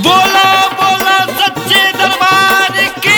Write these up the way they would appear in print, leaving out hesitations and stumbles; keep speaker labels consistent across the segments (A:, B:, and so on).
A: बोला बोला सच्चे दरबार की।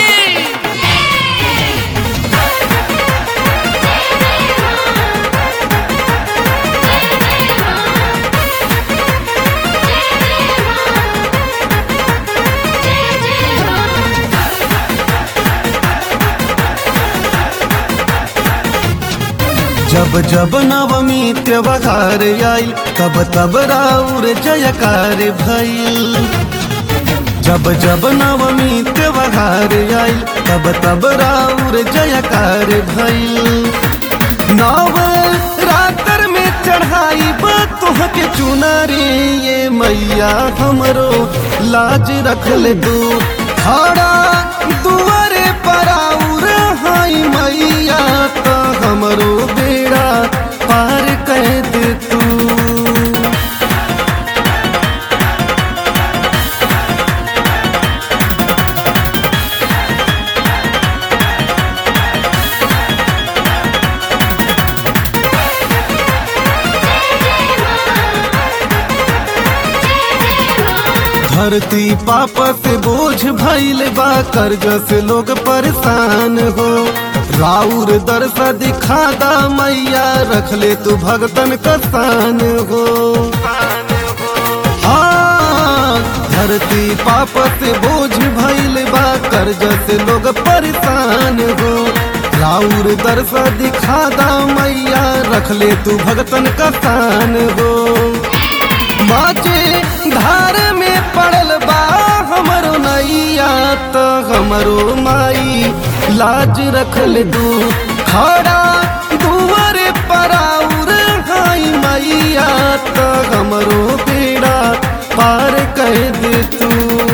B: जब जब नवमी त्योहार आइल तब तब राउर जयकार भइल। जब जब नवमी त्योहार आइल तब तब राउर जयकार भइल। नव रातर में चढ़ाई तुहके चुनरी ये मैया हमरो लाज रख ले तू। खड़ा दुआरे पर आउर हाई मैया तो हमरो बेड़ा पार कर दे तू। धरती पापा से बोझ भइल बा, कर्जा से लोग परेशान हो। राउर दरसा दिखादा मैया रख ले तू भगतन का शान हो। हाँ, धरती पापा से बोझ भइल बा, कर्जा से लोग परेशान हो। राउर दरसा दिखादा मैया रख ले तू भगतन का शान हो। बाजे धार में पड़ल बा हमरो नैया तो हमरो माई लाज रख ले तू। खड़ा दुआरे पर आउर हाई मैया तो हमरो बेड़ा पार कर दे तू।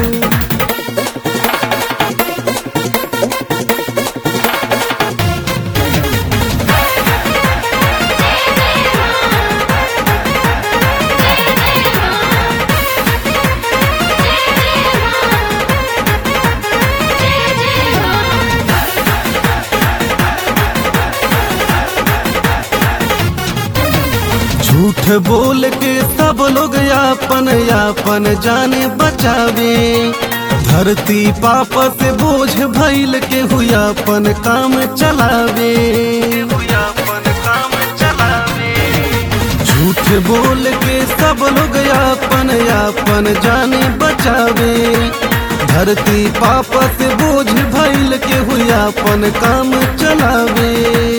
B: झूठ बोल के सब लोग यापन जाने बचावे। धरती पापा से बोझ भइल के हुआपन काम चलावे। झूठ बोल के सब लोग यापन जाने बचावे। धरती पापा से बोझ भइल के हुआपन काम चलावे।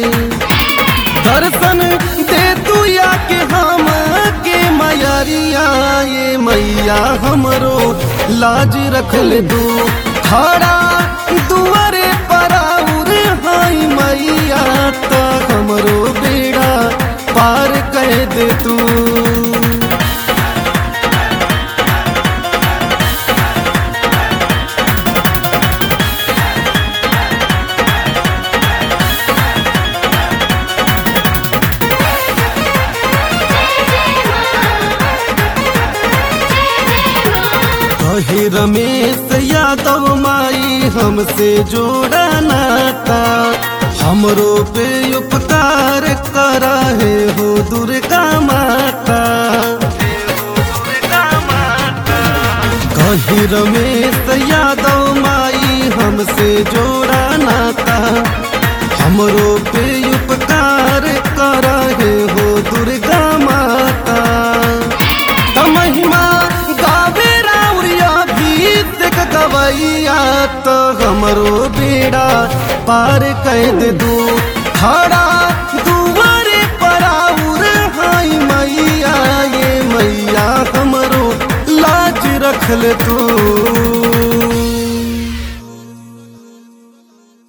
B: दर्शन दे तू या के हम के मैरिया ये मैया हमरो लाज रख ले तू। खड़ा दुआरे पर आउर हाई मैया तो हमरो बेड़ा पार कर दे तू। कहे रमेश यादव माई हमसे जोड़ा नाता। हमरो पे उपकार करा है हो दुर्गा माता। कहे रमेश यादव माई हमसे जोड़ा नाता। हमरो पे उपकार करा है हो दुर्गा माता। महिमा गावे गवैया तो हमरो बेड़ा पार कर दे तू। खड़ा दुआरे पर आउर हाई मैया ये मैया हमरो लाज रख ले तू।